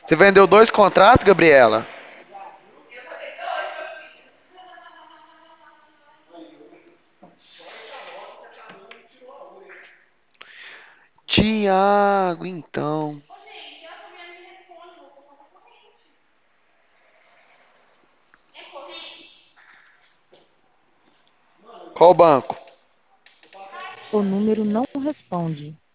Você vendeu dois contratos, Gabriela? Tiago, então. Qual banco? O número não responde.